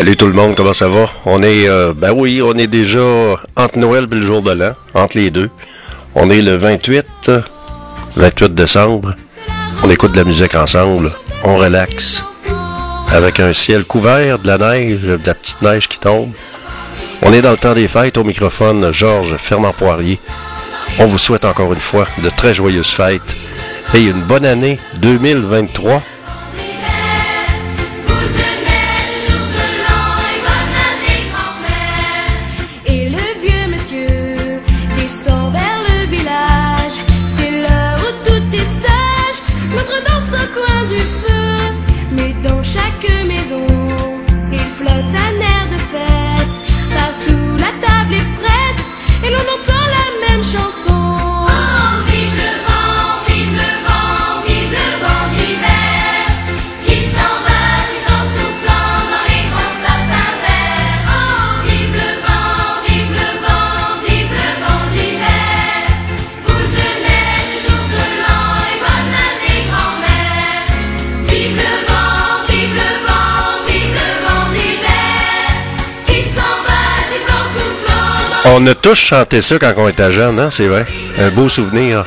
Salut tout le monde, comment ça va? On est, ben oui, on est déjà entre Noël et le jour de l'an, entre les deux. On est le 28 décembre. On écoute de la musique ensemble, on relaxe. Avec un ciel couvert, de la neige, de la petite neige qui tombe. On est dans le temps des fêtes, au microphone Georges Fernand-Poirier. On vous souhaite encore une fois de très joyeuses fêtes et une bonne année 2023. On a tous chanté ça quand on était jeune, hein, c'est vrai. Un beau souvenir.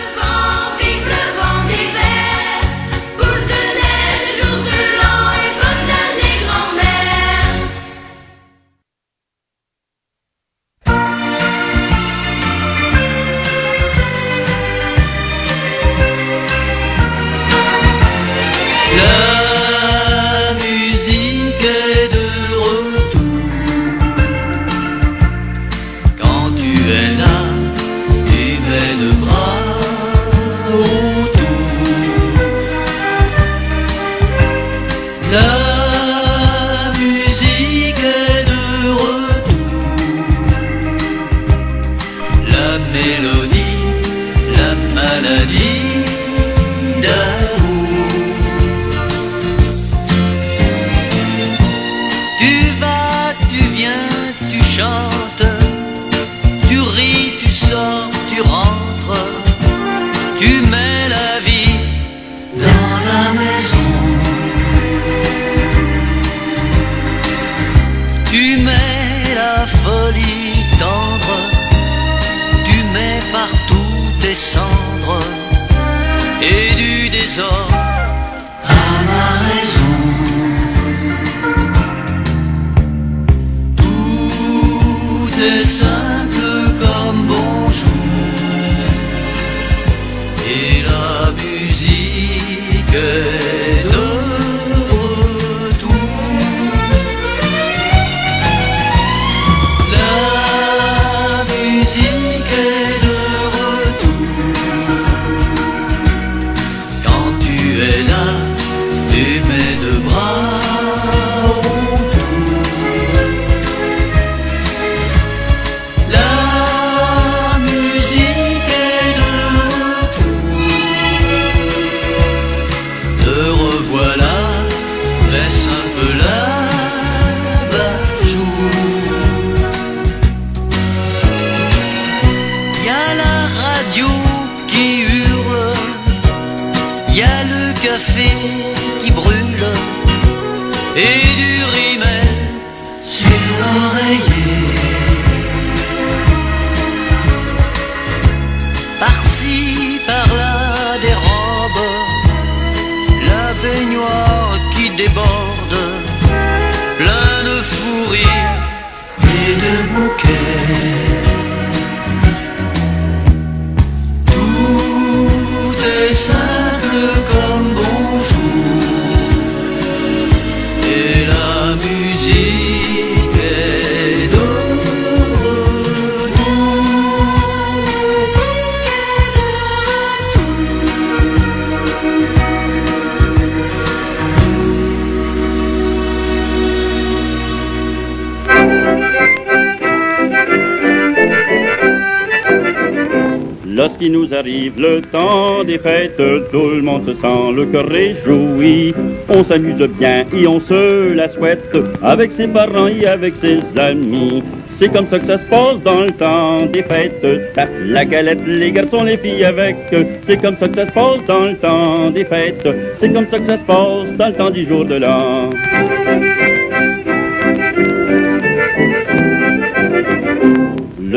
Lorsqu'il nous arrive le temps des fêtes, tout le monde se sent le cœur réjoui. On s'amuse bien et on se la souhaite avec ses parents et avec ses amis. C'est comme ça que ça se passe dans le temps des fêtes. Tape la galette, les garçons, les filles avec. C'est comme ça que ça se passe dans le temps des fêtes. C'est comme ça que ça se passe dans le temps du jour de l'an.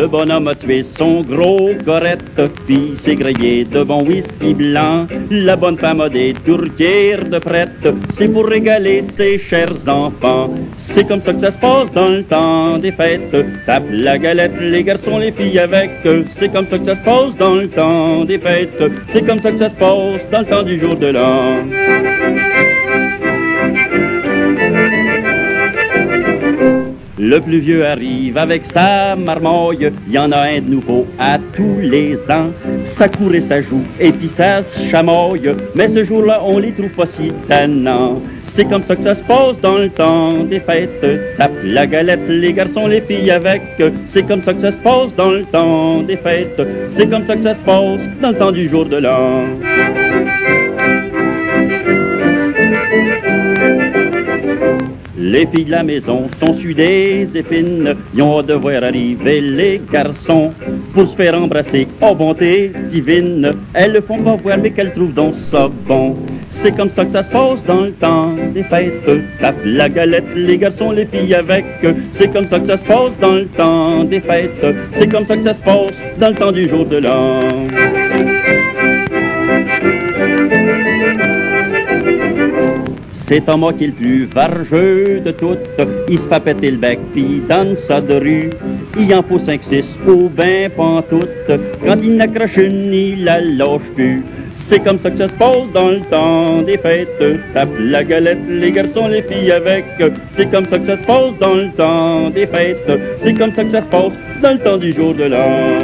Le bonhomme a tué son gros gorette, puis s'est grillé de bon whisky blanc. La bonne femme a des tourtières de prête, c'est pour régaler ses chers enfants. C'est comme ça que ça se passe dans le temps des fêtes. Tape la galette, les garçons, les filles avec. C'est comme ça que ça se passe dans le temps des fêtes. C'est comme ça que ça se passe dans le temps du jour de l'an. Le plus vieux arrive avec sa marmoille, y en a un de nouveau à tous les ans. Ça court et ça joue, et puis ça se chamoille, mais ce jour-là, on les trouve pas si tannants. C'est comme ça que ça se passe dans le temps des fêtes. Tape la galette, les garçons, les filles avec. C'est comme ça que ça se passe dans le temps des fêtes. C'est comme ça que ça se passe dans le temps du jour de l'an. Les filles de la maison sont sur des épines, ils ont hâte de voir arriver les garçons pour se faire embrasser, oh bonté divine. Elles le font pas voir mais qu'elles trouvent donc ça bon. C'est comme ça que ça se passe dans le temps des fêtes. Tape la galette, les garçons, les filles avec. C'est comme ça que ça se passe dans le temps des fêtes. C'est comme ça que ça se passe dans le temps du jour de l'an. C'est Thomas qui est le plus vargeux de toutes. Il se fait péter le bec pis donne ça de rue. Il en faut 5-6 au bain pantoute. Quand il n'accroche une, il la lâche plus. C'est comme ça que ça se passe dans le temps des fêtes. Tape la galette, les garçons, les filles avec. C'est comme ça que ça se passe dans le temps des fêtes. C'est comme ça que ça se passe dans le temps du jour de l'an.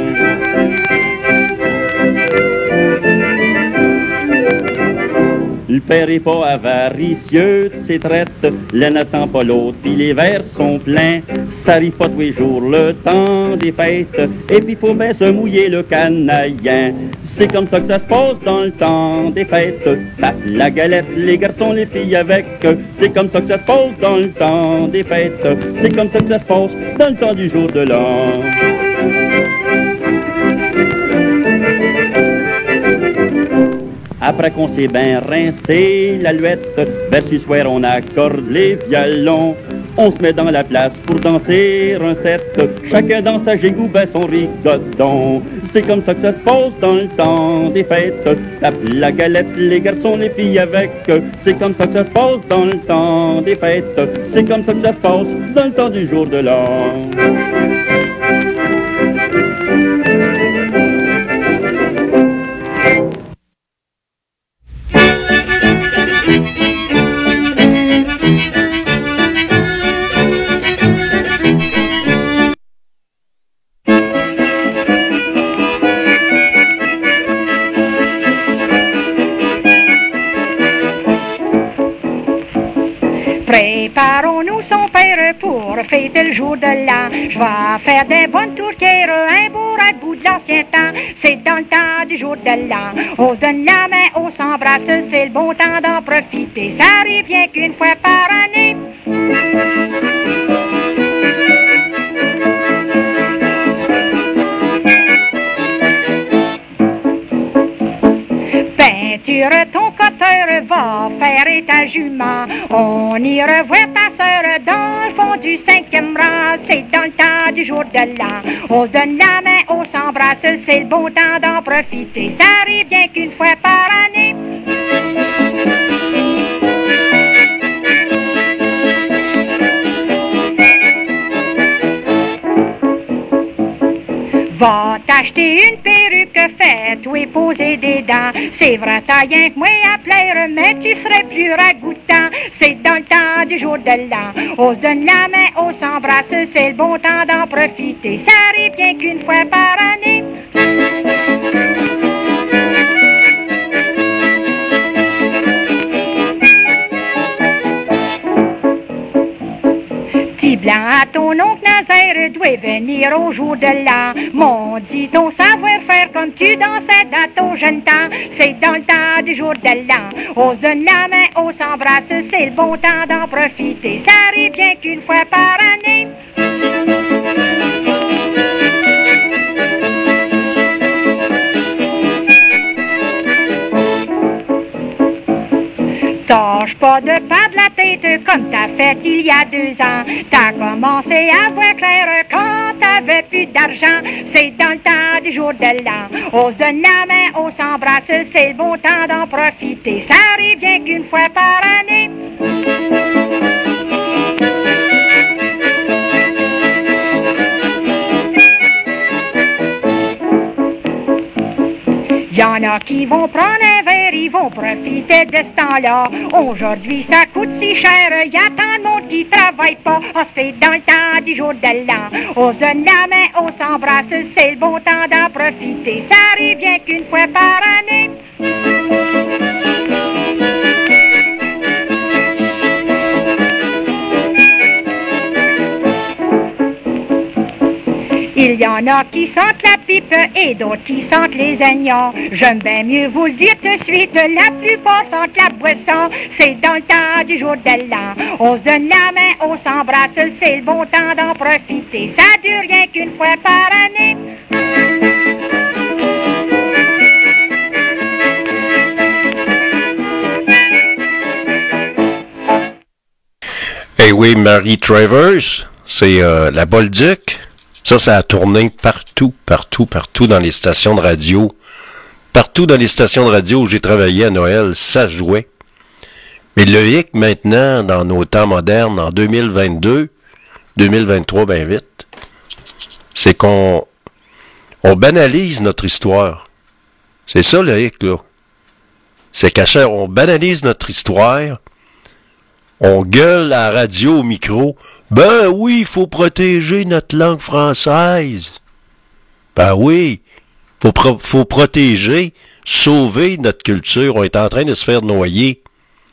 Le père est pas avaricieux de ses traites, l'un n'attend pas l'autre, puis les verres sont pleins. Ça arrive pas tous les jours le temps des fêtes, et puis faut bien se mouiller le canaillin. C'est comme ça que ça se passe dans le temps des fêtes. Tape la galette, les garçons, les filles avec. C'est comme ça que ça se passe dans le temps des fêtes. C'est comme ça que ça se passe dans le temps du jour de l'an. Après qu'on s'est bien rincé l'alouette, vers ce soir on accorde les violons. On se met dans la place pour danser un set. Chacun dans sa gigue ou ben son rigodon. C'est comme ça que ça se passe dans le temps des fêtes. Tape la galette, les garçons, les filles avec. C'est comme ça que ça se passe dans le temps des fêtes. C'est comme ça que ça se passe dans le temps du jour de l'an. Préparons-nous son père pour fêter le jour de l'an. Je vais faire des bonnes tourtières, un beau ragoût de l'ancien temps. C'est dans le temps du jour de l'an. On se donne la main, on s'embrasse, c'est le bon temps d'en profiter. Ça arrive bien qu'une fois par année. Peinture ton coteur, va faire et ta jument. On y revoit ta sœur dans le fond du 5e rang. C'est dans le temps du jour de l'an. On se donne la main, on s'embrasse, c'est le bon temps d'en profiter. Ça arrive bien qu'une fois par année. Va t'acheter une perruque, fais-toi poser des dents. C'est vrai, t'as rien que moi à plaire, mais tu serais plus ragoûtant. C'est dans le temps du jour de l'an. On se donne la main, on s'embrasse, c'est le bon temps d'en profiter. Ça arrive bien qu'une fois par année. Petit blanc à ton oncle Nazaire doit venir au jour de l'an. Mon dit ton savoir-faire comme tu dansais dans ton jeune temps. C'est dans le temps du jour de l'an. On se donne la main, on s'embrasse, c'est le bon temps d'en profiter. Ça arrive bien qu'une fois par année. Tâche pas de perdre la tête comme t'as fait il y a 2 ans. T'as commencé à voir clair quand t'avais plus d'argent. C'est dans le temps du jour de l'an. On se donne la main, on s'embrasse, c'est le bon temps d'en profiter. Ça arrive bien qu'une fois par année. Y'en a qui vont prendre un verre, ils vont profiter de ce temps-là. Aujourd'hui, ça coûte si cher, y a tant de monde qui travaille pas. Ah, c'est dans le temps du jour de l'an. On se donne la main, on s'embrasse, c'est le bon temps d'en profiter. Ça arrive bien qu'une fois par année. Il y en a qui sentent la pipe et d'autres qui sentent les oignons. J'aime bien mieux vous le dire tout de suite, la plupart sentent la boisson. C'est dans le temps du jour de l'an. On se donne la main, on s'embrasse, c'est le bon temps d'en profiter. Ça dure rien qu'une fois par année. Eh oui, Mary Travers, c'est la Bolduc. Ça a tourné partout dans les stations de radio. Partout dans les stations de radio où j'ai travaillé à Noël, ça jouait. Mais le hic maintenant, dans nos temps modernes, en 2022, 2023, bien vite, c'est qu'on banalise notre histoire. C'est ça le hic, là. C'est on banalise notre histoire, on gueule à la radio, au micro. Ben oui, il faut protéger notre langue française. Ben oui, faut protéger, sauver notre culture. On est en train de se faire noyer.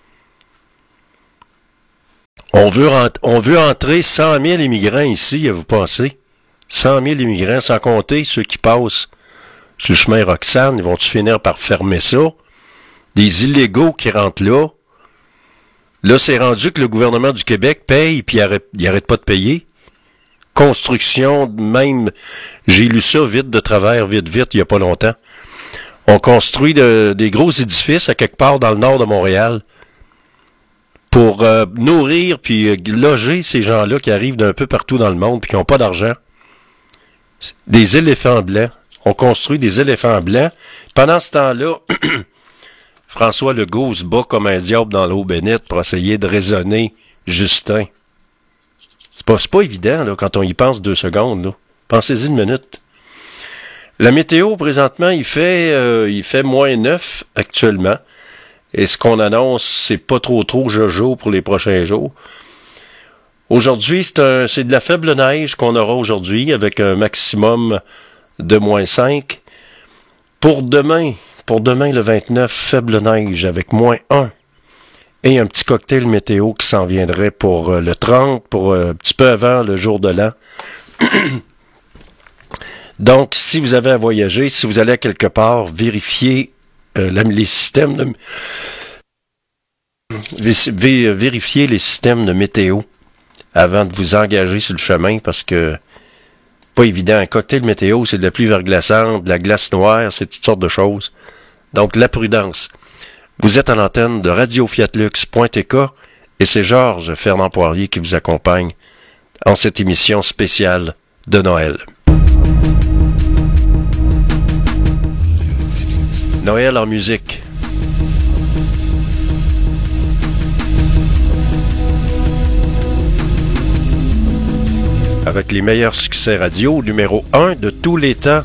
On veut entrer 100 000 immigrants ici, vous pensez? 100 000 immigrants, sans compter ceux qui passent sur le chemin Roxane. Ils vont-tu finir par fermer ça? Des illégaux qui rentrent là. Là, c'est rendu que le gouvernement du Québec paye, puis il arrête pas de payer. Construction, même, j'ai lu ça vite de travers, vite, il y a pas longtemps. On construit des gros édifices à quelque part dans le nord de Montréal pour nourrir puis loger ces gens-là qui arrivent d'un peu partout dans le monde puis qui n'ont pas d'argent. Des éléphants blancs. On construit des éléphants blancs. Pendant ce temps-là... François Legault se bat comme un diable dans l'eau bénite pour essayer de raisonner Justin. C'est pas évident, là, quand on y pense 2 secondes, là. Pensez-y une minute. La météo, présentement, il fait -9 actuellement. Et ce qu'on annonce, c'est pas trop jojo pour les prochains jours. Aujourd'hui, c'est de la faible neige qu'on aura aujourd'hui, avec un maximum de -5. Pour demain, le 29, faible neige avec -1. Et un petit cocktail météo qui s'en viendrait pour le 30, pour un petit peu avant le jour de l'an. Donc, si vous avez à voyager, si vous allez à quelque part, vérifiez les systèmes de... Vérifiez les systèmes de météo avant de vous engager sur le chemin, parce que pas évident. Un cocktail météo, c'est de la pluie verglaçante, de la glace noire, c'est toutes sortes de choses. Donc, la prudence. Vous êtes à l'antenne de radiofiatlux.tk et c'est Georges Fernand Poirier qui vous accompagne en cette émission spéciale de Noël. Noël en musique. Avec les meilleurs succès radio, numéro 1 de tous les temps.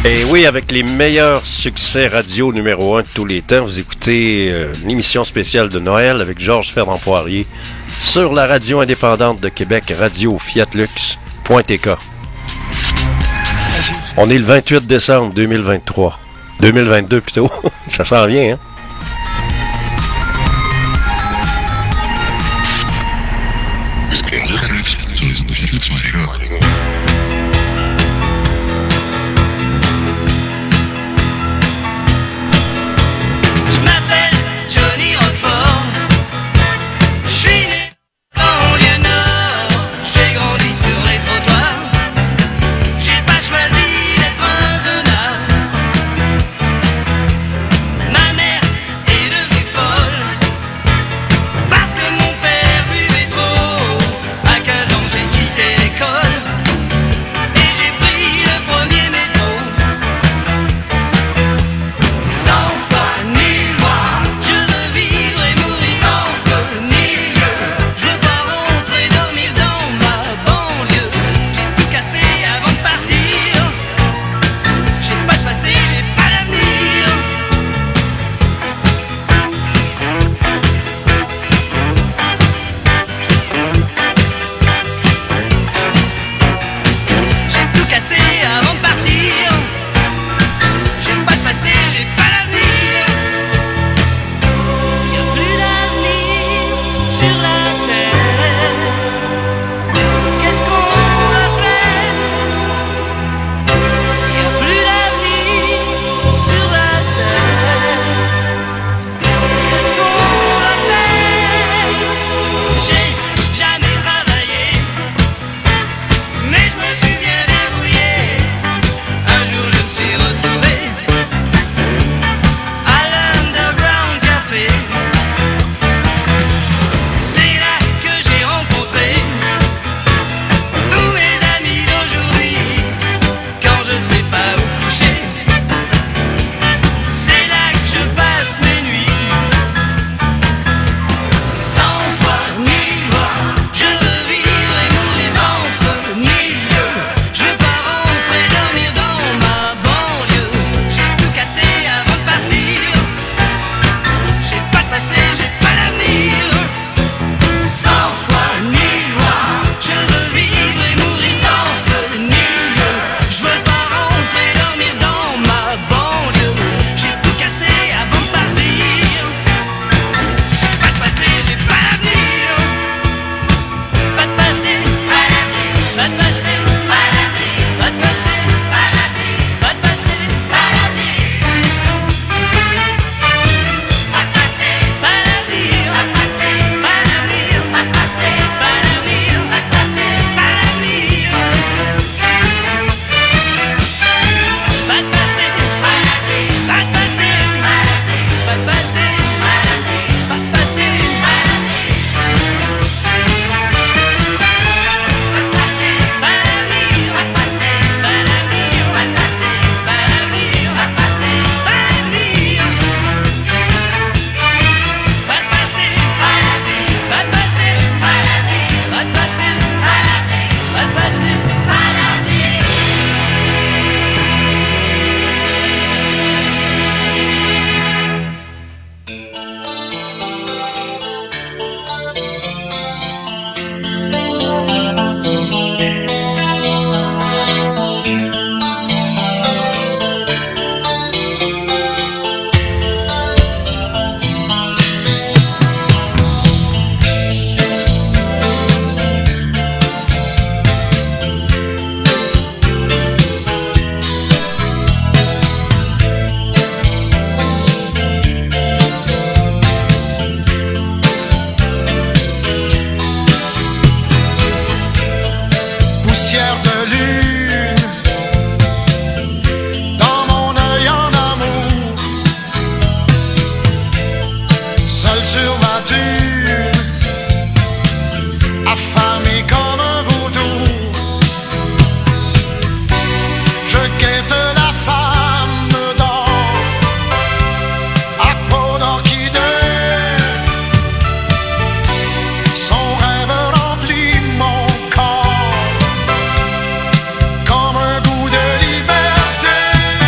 Et oui, avec les meilleurs succès radio numéro 1 de tous les temps, vous écoutez une émission spéciale de Noël avec Georges Fernand Poirier sur la radio indépendante de Québec, radio fiatlux.tk. On est le 28 décembre 2023. 2022 plutôt. Ça s'en vient, hein? Comme un goût de liberté.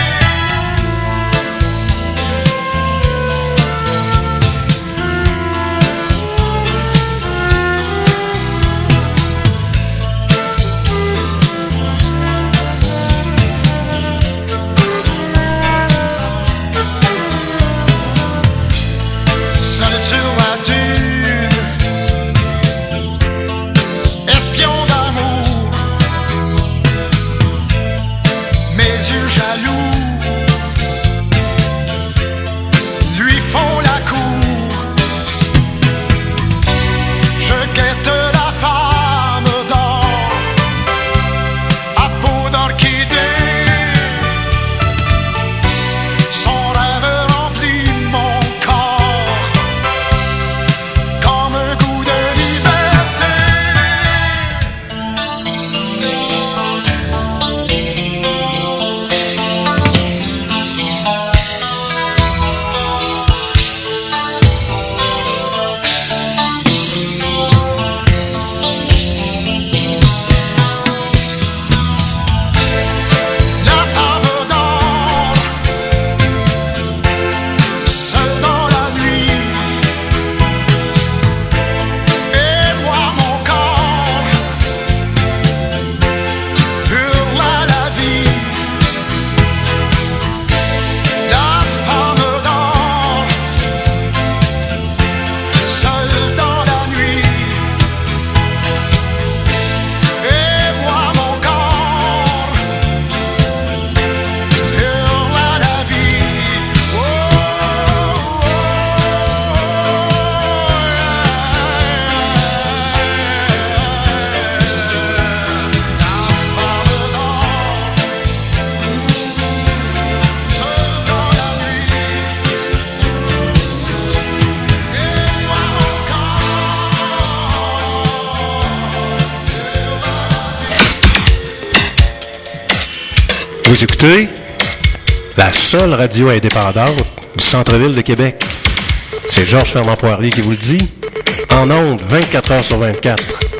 Vous écoutez la seule radio indépendante du centre-ville de Québec. C'est Georges Fernand Poirier qui vous le dit. En ondes, 24 heures sur 24.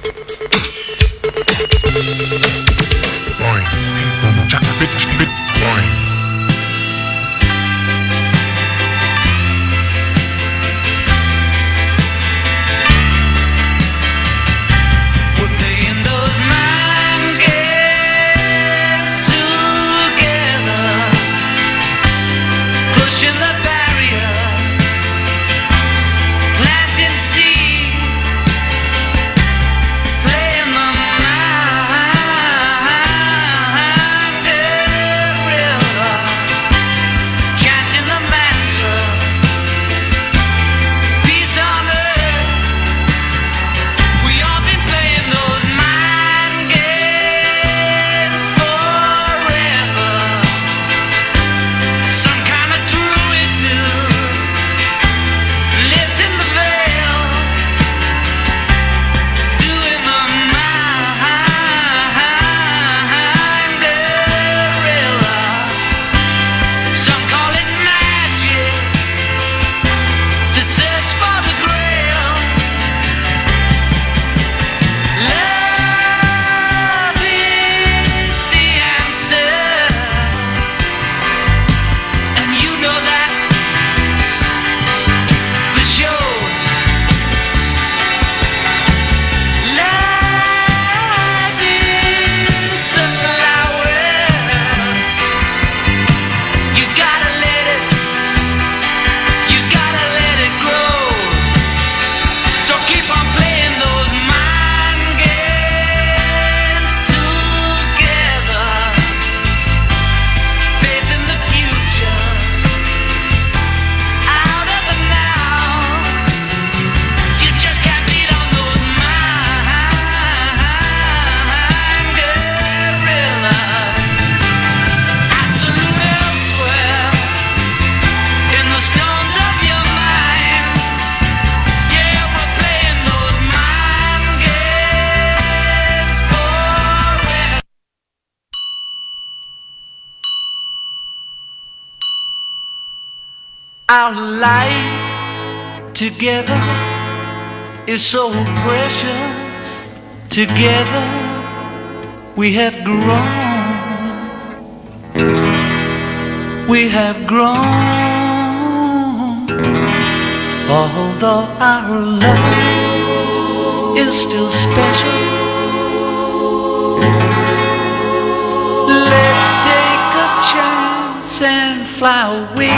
Our life together is so precious. Together we have grown. We have grown. Although our love is still special, let's take a chance and fly away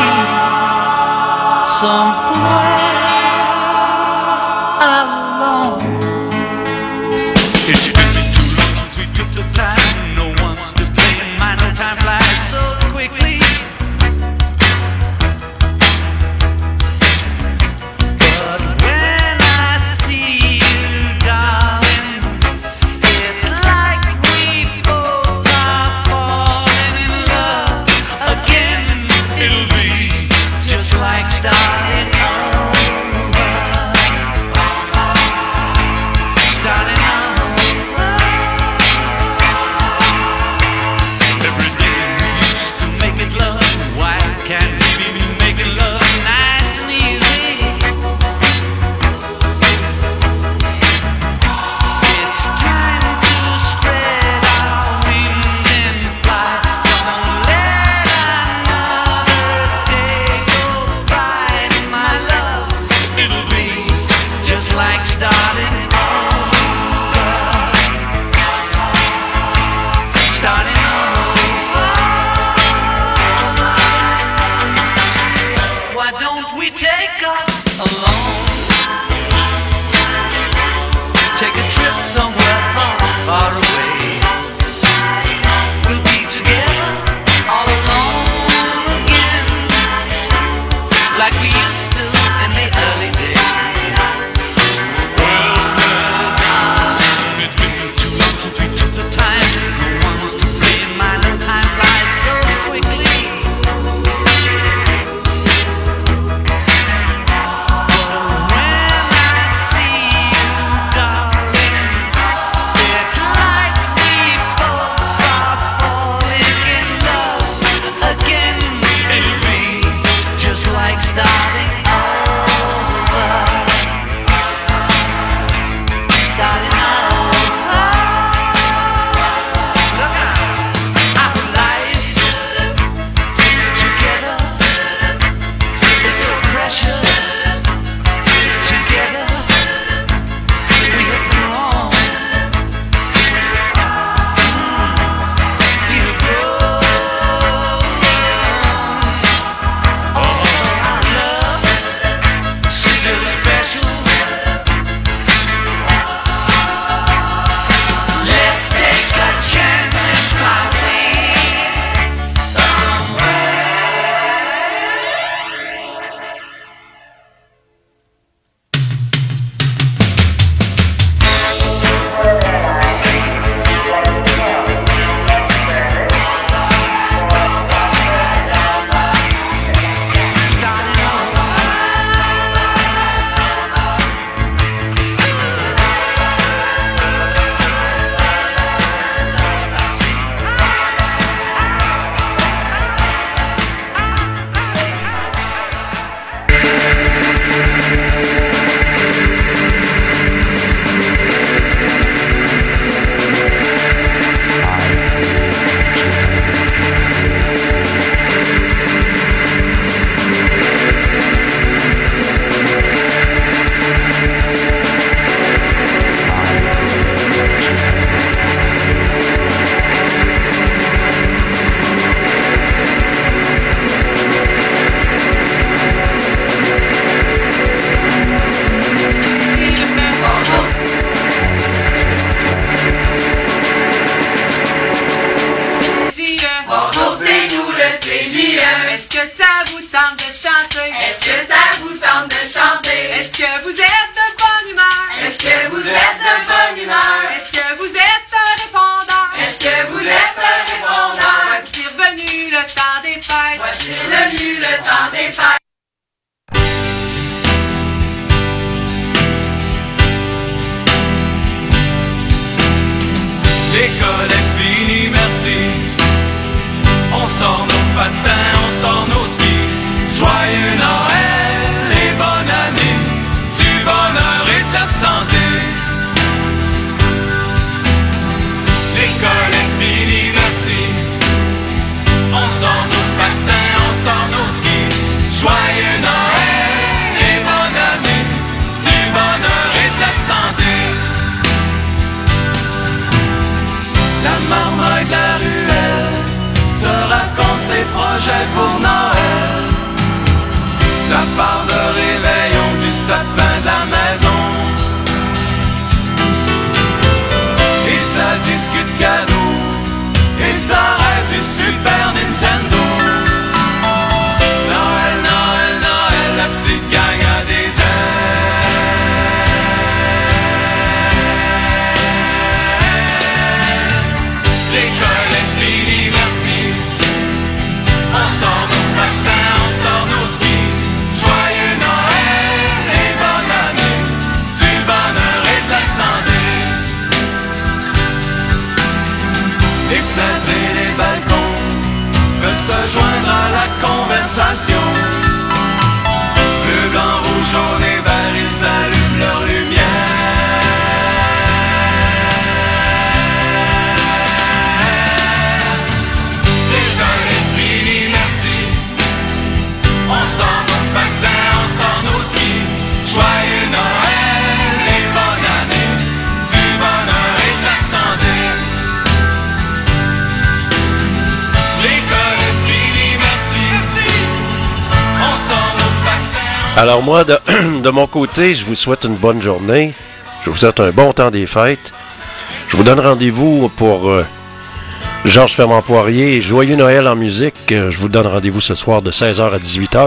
somewhere alone. It's been too long since we took the time. No one's to blame. My no time flies so quickly. But when I see you, darling, it's like we both are falling in love again. It'll be just like starting over. que vous êtes de bonne humeur? Est-ce que vous êtes de bonne humeur? Est-ce que vous êtes répondant? Est-ce que vous êtes répondant? Voici revenu le temps des fêtes. Voici revenu le temps des fêtes. L'école est finie, merci. On sort nos patins, on sort nos skis. Joyeux Noël et bonne année, du bonheur et de la santé. L'école est finie, merci. On sort nos patins, on sort nos skis. Joyeux Noël et bonne année, du bonheur et de la santé. La marmaille de la ruelle se raconte ses projets pour Noël. Ça part de réveillon du sapin de la maison. Et ça discute cadeaux. Et ça rêve du Super Nintendo. Noël, Noël, Noël, la petite gang a des ailes. L'école est finie, merci. On sort nos patins, on sort nos skis. Joyeux Noël et bonne année, du bonheur et de la santé. Les fenêtres et les balcons veulent se joindre à la conversation. Bleu, blanc, rouge, jaune et vert, ils allument leur lumière. L'école est finie, merci. On sort nos patins, on sort nos skis. Joyeux Noël et bonne année, du bonheur et de la santé. L'école est finie, merci. On sort nos patins. Alors moi, de mon côté, je vous souhaite une bonne journée. Je vous souhaite un bon temps des fêtes. Je vous donne rendez-vous pour Georges Fermant-Poirier, Joyeux Noël en musique. Je vous donne rendez-vous ce soir de 16h à 18h.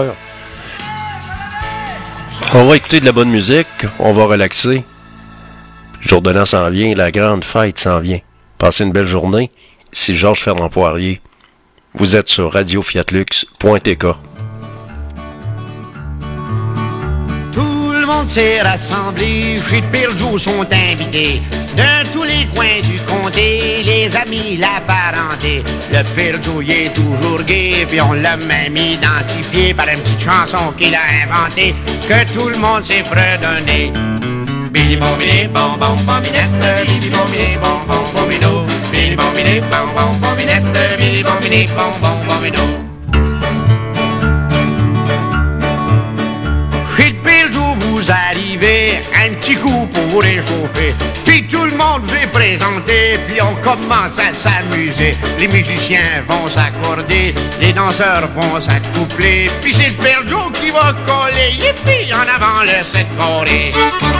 On va écouter de la bonne musique, on va relaxer. Jour de l'an s'en vient, la grande fête s'en vient. Passez une belle journée. C'est Georges Fermant-Poirier. Vous êtes sur radiofiatlux.tk. Tout le monde s'est rassemblé, chez Pirjou sont invités. De tous les coins du comté, les amis, la parenté. Le Pirjou y est toujours gai, puis on l'a même identifié par une petite chanson qu'il a inventée, que tout le monde s'est fredonné. Billy Bombini, bon bon bombinette, Billy Bombini, bon bon bombino. Billy Bombini, bon bon bombinette, Billy Bombini, bon bon bombino. Chez Pirjou vous arrivez, un petit coup pour vous réchauffer. Puis tout le monde vous est présenté, puis on commence à s'amuser. Les musiciens vont s'accorder, les danseurs vont s'accoupler. Puis c'est le Pirjou qui va coller, yippie, en avant le 7 coré.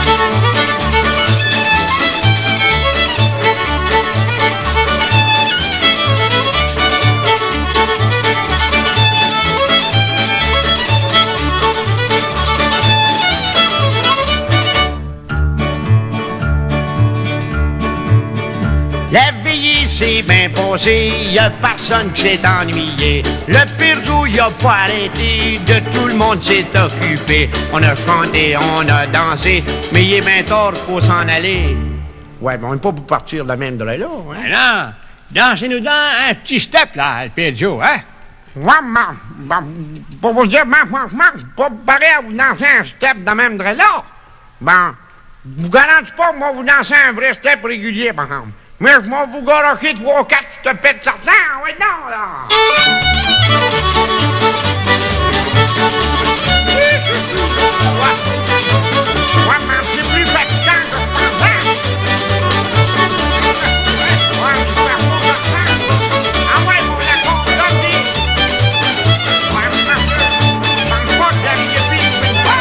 La veillée s'est bien passée, y a personne qui s'est ennuyé. Le Pirjou y a pas arrêté, de tout le monde s'est occupé. On a chanté, on a dansé, mais il est bien tard, faut s'en aller. Ouais, mais on n'est pas pour partir de la même de là, hein? Non, dansez-nous dans un petit step, là, le Pirjou, hein? Pour vous dire, pas pareil à vous danser un step de même de là. Bon, vous garantissez pas, moi, vous dansez un vrai step régulier, par exemple. Mais je m'en vous garocher 3 ou 4, je te pète certains, ouais, non, là! Ouais, mais c'est plus fatigant que je pensais! Ouais, je vais pas faire ça! Ah ouais, mon d'accord, donne-y! Ouais, je pense pas que j'avais pris une fois!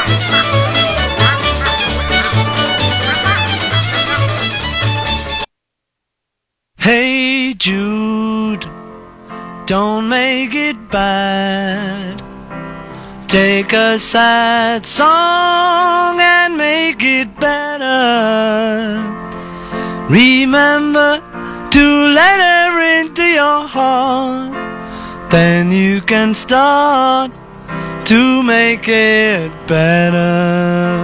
Hey Jude, don't make it bad. Take a sad song and make it better. Remember to let her into your heart. Then you can start to make it better.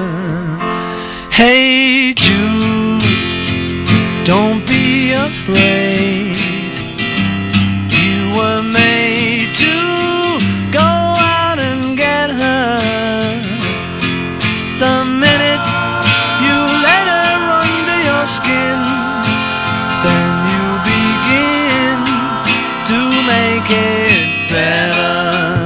Hey Jude, don't be afraid. You were made to go out and get her. The minute you let her under your skin, then you begin to make it better.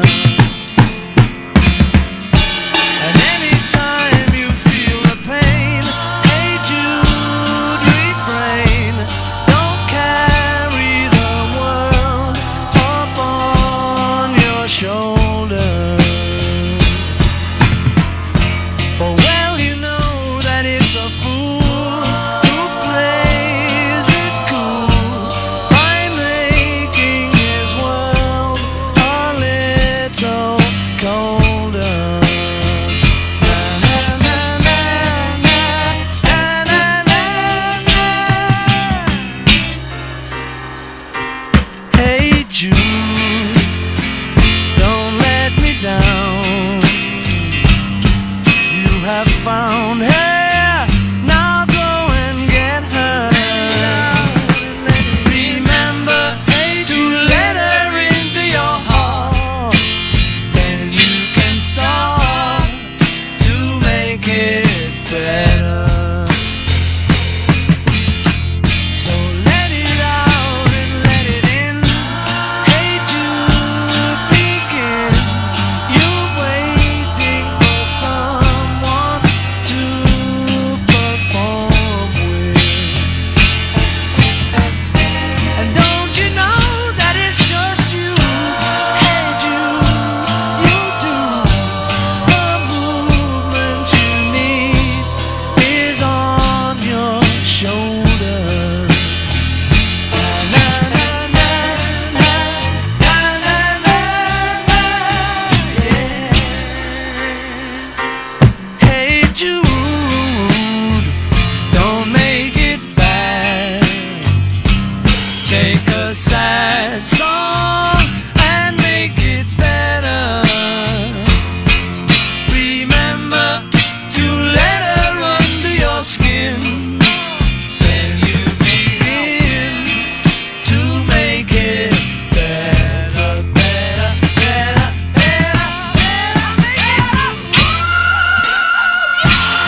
And anytime you feel the pain, hey Jude, refrain. Don't carry the world up on your shoulder. For well you know that it's a fool who plays it cool by making his world a little colder. Na, na, na, na, na, na, na, na. Hey Jude, don't let me down. You have found her, now go and get her. Remember to let her into your heart. Then you can start to make it better. So let it out and let it in. Hey Jude, begin. You're waiting for someone to perform with. And don't you know that it's just you? Hey Jude, you do. The movement you need is on your shoulder. Na, na, na, na, na, na, na, na, yeah. Hey Jude, don't make it bad. Take a sad song and make it better. Remember to let her under your skin. Then you begin to make it better, better, better, better, better, better.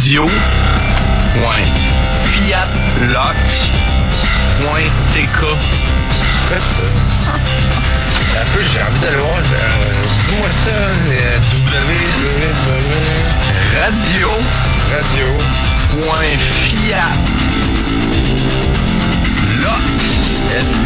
radio.fiatlox.tk. Quoi ça? Un peu, j'ai envie d'aller voir. Dis-moi ça. Radio.fiatlox.